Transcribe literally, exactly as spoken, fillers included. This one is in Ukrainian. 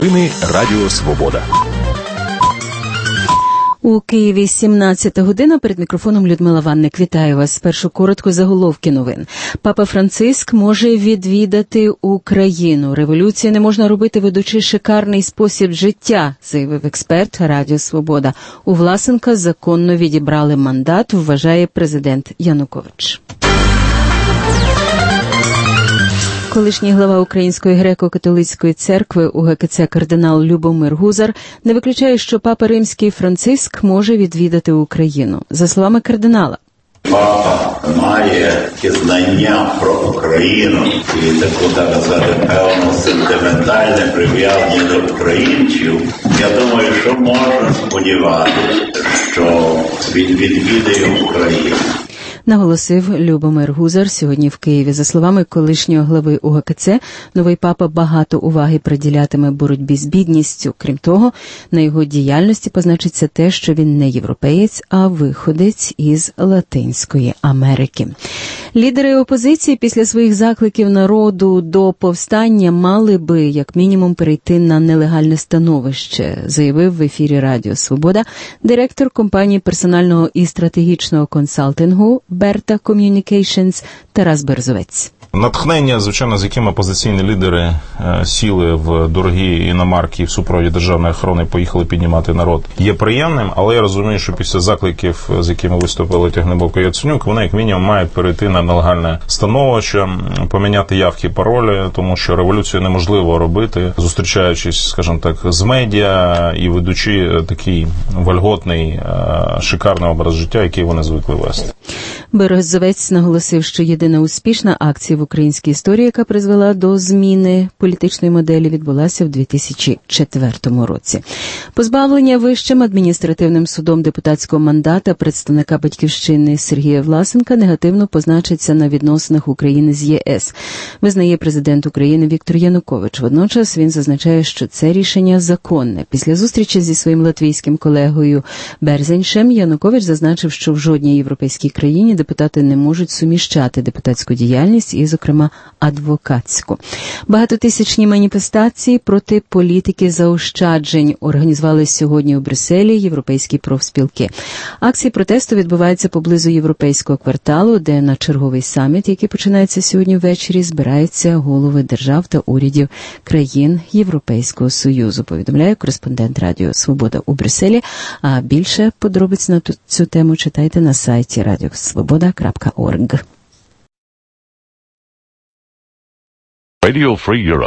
Новини Радіо Свобода. У Києві сімнадцята година, перед мікрофоном Людмила Ванник. Вітаю вас. Спершу коротко заголовки новин. Папа Франциск може відвідати Україну. Революцію не можна робити, ведучи шикарний спосіб життя, заявив експерт Радіо Свобода. У Власенка законно відібрали мандат, вважає президент Янукович. Колишній глава Української греко-католицької церкви УГКЦ кардинал Любомир Гузар не виключає, що папа Римський Франциск може відвідати Україну. За словами кардинала, папа має знання про Україну і таку, так сказати, певно сентиментальне прив'язання до українців. Я думаю, що можна сподіватися, що він відвідає Україну. Наголосив Любомир Гузар сьогодні в Києві. За словами колишнього глави УГКЦ, новий папа багато уваги приділятиме боротьбі з бідністю. Крім того, на його діяльності позначиться те, що він не європеєць, а виходець із Латинської Америки. Лідери опозиції після своїх закликів народу до повстання мали би, як мінімум, перейти на нелегальне становище, заявив в ефірі Радіо Свобода директор компанії персонального і стратегічного консалтингу Берта Communications Тарас Берзовець. Натхнення, звичайно, з яким опозиційні лідери е, сіли в дорогі іномарки в супроводі державної охорони і поїхали піднімати народ, є приємним, але я розумію, що після закликів, з якими виступили Тягнебок і Яценюк, вони як мінімум мають перейти на нелегальне становище, поміняти явки, паролі, тому що революцію неможливо робити, зустрічаючись, скажімо так, з медіа і ведучи такий вольготний, е, шикарний образ життя, який вони звикли вести. Березовець наголосив, що єдина успішна акція в українській історії, яка призвела до зміни політичної моделі, відбулася в дві тисячі четвертому році. Позбавлення Вищим адміністративним судом депутатського мандата представника «Батьківщини» Сергія Власенка негативно позначиться на відносинах України з ЄС, визнає президент України Віктор Янукович. Водночас він зазначає, що це рішення законне. Після зустрічі зі своїм латвійським колегою Берзеншем Янукович зазначив, що в жодній європейській країні депутати не можуть суміщати депутатську діяльність і, зокрема, адвокатську. Багатотисячні маніфестації проти політики заощаджень організували сьогодні у Брюсселі європейські профспілки. Акції протесту відбуваються поблизу європейського кварталу, де на черговий саміт, який починається сьогодні ввечері, збираються голови держав та урядів країн Європейського Союзу, повідомляє кореспондент Радіо Свобода у Брюсселі. А більше подробиць на цю тему читайте на сайті радіо свобода крапка орг. Radio Free Europe.